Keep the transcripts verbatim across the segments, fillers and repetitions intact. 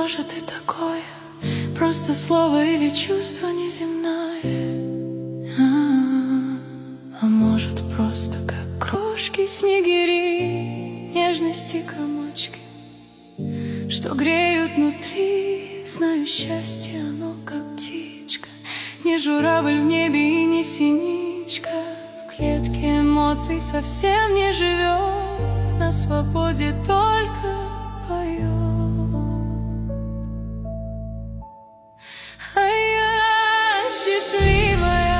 может и такое, просто слово или чувство неземное. А, а может просто как крошки снегири, нежности комочки, что греют внутри. Знаю, счастье оно как птичка, не журавль в небе и не синичка. В клетке эмоций совсем не живет, на свободе только поет. А я счастливая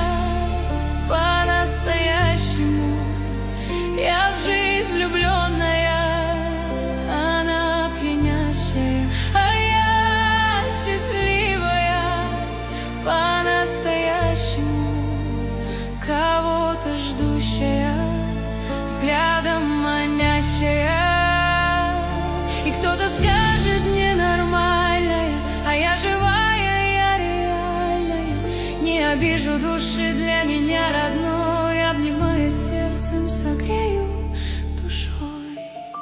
по-настоящему, я в жизнь влюбленная, она пьянящая. А я счастливая по-настоящему, кого-то ждущая, взглядом манящая. И кто-то скажет ненормальная, а я живая, я реальная. Не обижу души, для меня родной, обнимая сердцем, согрею душой.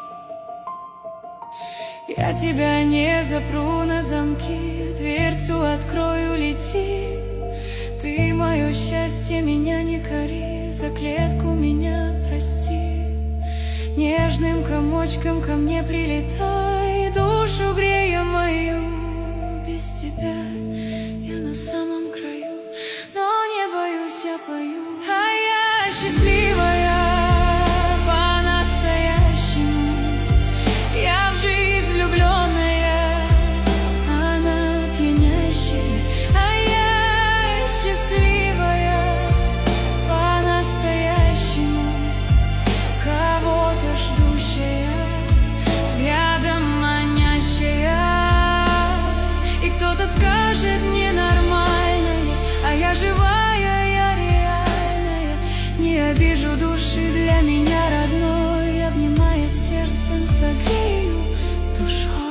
Я тебя не запру на замки, дверцу открою, лети. Ты мое счастье, меня не кори, за клетку меня прости. Нежным комочком ко мне прилетай, душу грея мою. Без тебя я на самом краю, но не боюсь, я пою. А я счастливая по-настоящему, я в жизнь влюбленная, она пьянящая. А я счастливая по-настоящему, кого-то ждущая, взглядом манящая. И кто-то скажет ненормальная, а я живая, я реальная. Не обижу души, для меня родной, обнимая сердцем, согрею душой.